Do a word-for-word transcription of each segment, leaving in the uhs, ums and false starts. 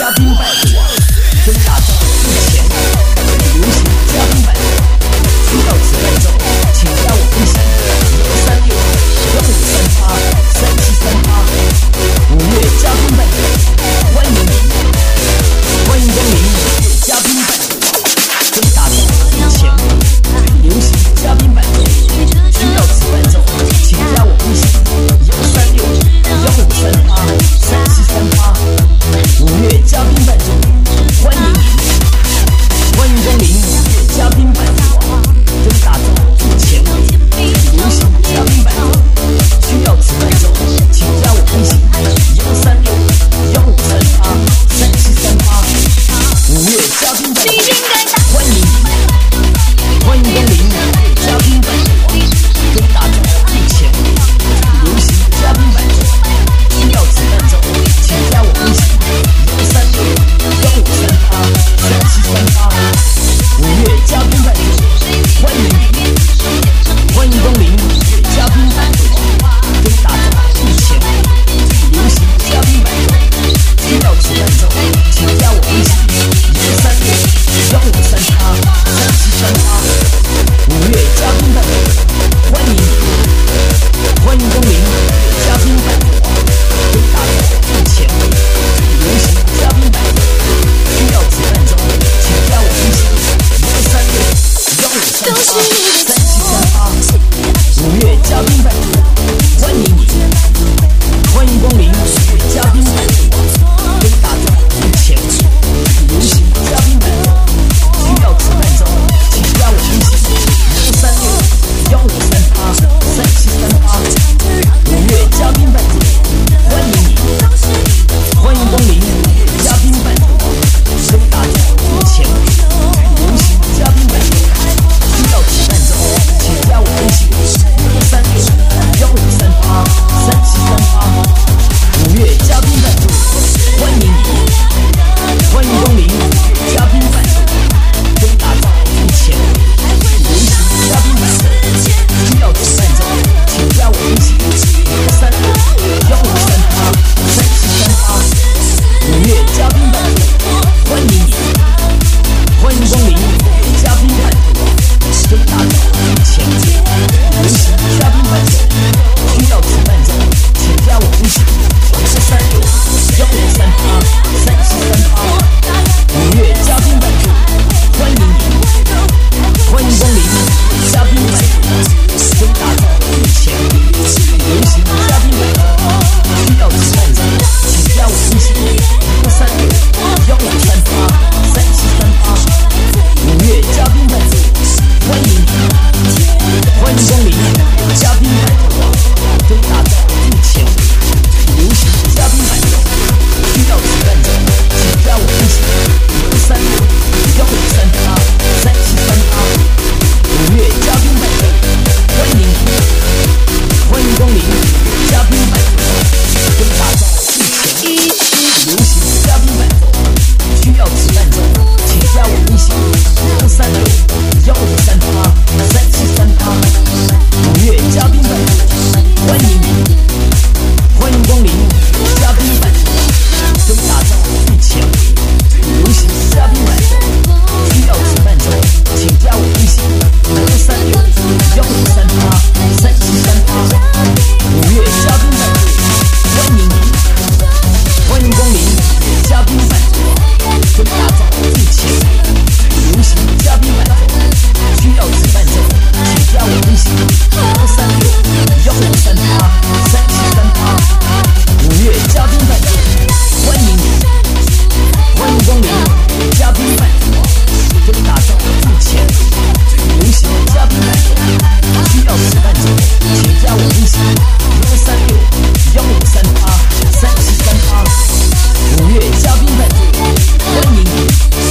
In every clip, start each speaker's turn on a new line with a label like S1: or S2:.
S1: 嘉宾拜读，跟大众目前流行嘉宾拜读，需要此伴奏，请加我微信幺三六幺五三八三七三八。五月嘉宾拜读，欢迎你，欢迎光临嘉宾拜读，跟大众目前流行嘉宾拜读，需要此伴奏，请加我微信幺三六幺五三八三七三八。五月嘉宾伴奏，欢迎你，欢迎光临嘉宾伴奏，跟大众目前流行嘉宾伴奏，需要此伴奏，请加我微信幺三六幺五三八三七三八。五月嘉宾伴奏，欢迎你，欢迎光临嘉宾伴奏，跟大众目前流行嘉宾伴奏，需要此伴奏，请加我微信幺三六幺五三八三七三八。五月嘉宾伴奏，欢迎你，欢迎光临嘉宾伴奏，跟大众目前流行嘉宾伴奏，需要此伴奏，请加我微信幺三六幺五三八三七三八。五月嘉宾伴奏，欢迎你，欢迎光临嘉宾伴奏，跟大众目前流行嘉宾伴奏，需要此伴奏，请加我微信幺三六幺五三八三七三八。五月嘉宾伴奏，欢迎你，欢迎光临嘉宾伴奏，跟大众目前流行嘉宾伴奏，需要此伴奏，请加我微信幺三六幺五三八三七三八。五月嘉宾伴奏，欢迎你，欢迎光临嘉宾伴奏，跟大众目前流行嘉宾伴奏，需要此伴奏，请加我微信幺三六幺五三八三七三八。五月嘉宾伴奏，欢迎你，欢迎光临嘉宾伴奏，跟大众目前流行嘉宾伴奏，需要此伴奏，请加我微信幺三六幺五三八三七三八。五月嘉宾伴奏，欢迎你，欢迎光临嘉宾伴奏，跟大众目前流行嘉宾伴奏，需要此伴奏，请加我微信幺三六幺五三八三七三八。五月嘉宾伴奏，欢迎你，欢迎光临嘉宾伴奏，跟大众目前流行嘉宾伴奏，需要此伴奏，请加我微信幺三六幺五三八三七三八。五月嘉宾伴奏，欢迎你，欢迎光临嘉宾伴奏，跟大众目前流行嘉宾伴奏，需要此伴奏，请加我微信幺三六幺五三八三七三八。五月嘉宾伴奏，欢迎你，欢迎光临嘉宾伴奏，跟大众目前流行嘉宾伴奏，需要此伴奏，请加我微信幺三六幺五三八三七三八。五月嘉宾伴奏，欢迎你，欢迎光临嘉宾伴奏，跟大众目前流行嘉宾伴奏，需要此伴奏，请加我微信幺三六幺五三八三七三八。五月嘉宾伴奏，欢迎你，欢迎光临嘉宾伴奏，跟大众目前流行嘉宾伴奏，需要此伴奏，请加我微信幺三六幺五三八三七三八。五月嘉宾伴奏，欢迎你，欢迎光临嘉宾伴奏，跟大众目前流行嘉宾伴奏，需要此伴奏，请加我微信幺三六幺五三八三七三八。五月嘉宾伴奏，欢迎你，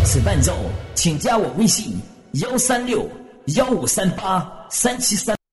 S1: 此伴奏，请加我微信：幺三六幺五三八三七三。